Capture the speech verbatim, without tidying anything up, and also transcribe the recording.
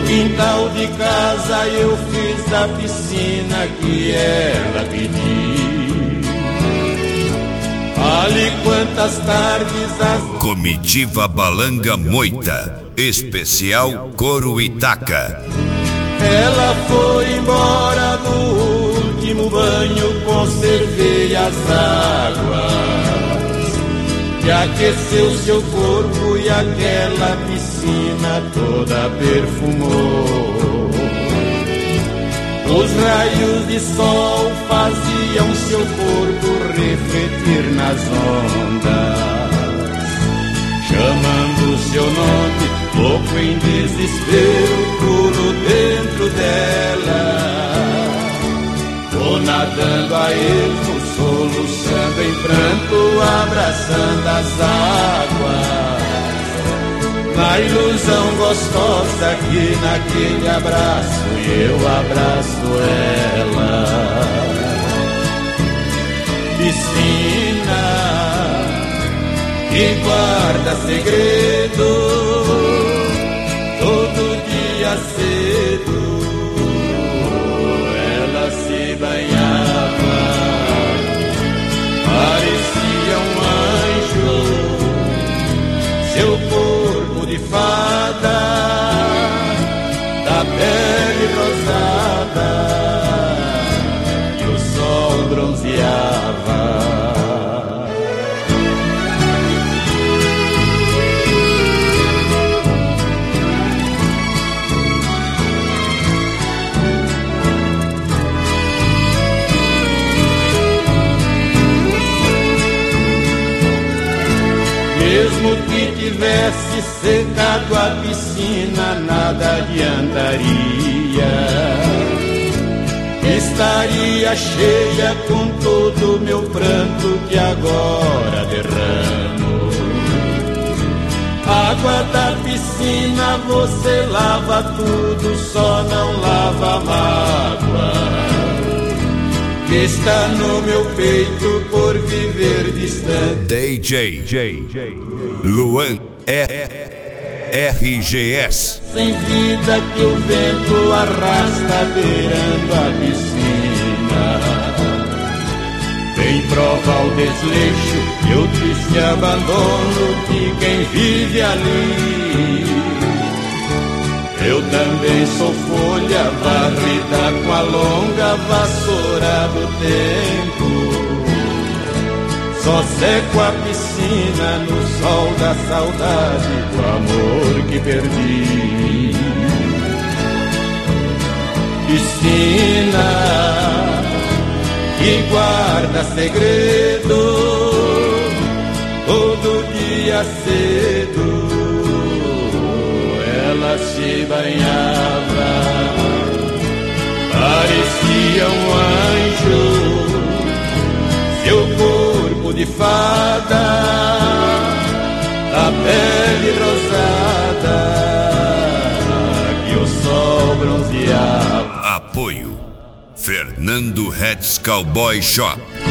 quintal de casa eu fiz a piscina que ela pediu. Ali quantas tardes as... Comitiva Balanga Moita, especial Coro Itaca. Ela foi embora no último banho, conservei as águas que aqueceu seu corpo e aquela piscina toda perfumou. Os raios de sol faziam seu corpo refletir nas ondas, chamando seu nome, louco em desespero, pulo dentro dela. Vou nadando a ermo, soluçando em pranto, abraçando as águas, na ilusão gostosa que naquele abraço eu abraço ela. Piscina que guarda segredo, todo dia cedo ela se banhava, parecia um anjo, seu corpo de fada, da pele rosada, e o sol bronzeava. Mesmo que tivesse secado a piscina, nada adiantaria. Estaria cheia com todo o meu pranto que agora derramo. Água da piscina você lava tudo, só não lava a mágoa que está no meu peito por viver distante. D J Luan R G S. Sem vida que o vento arrasta beirando a piscina, vem prova o desleixo e o triste abandono de quem vive ali. Eu também sou folha varrida com a longa vassoura do tempo, só seco a piscina no sol da saudade do amor que perdi. Piscina que guarda segredo, todo dia cedo ela se banhava, parecia um anjo, seu corpo de fada, a pele rosada, que o sol bronzeava. Apoio Fernando Reds Cowboy Shop.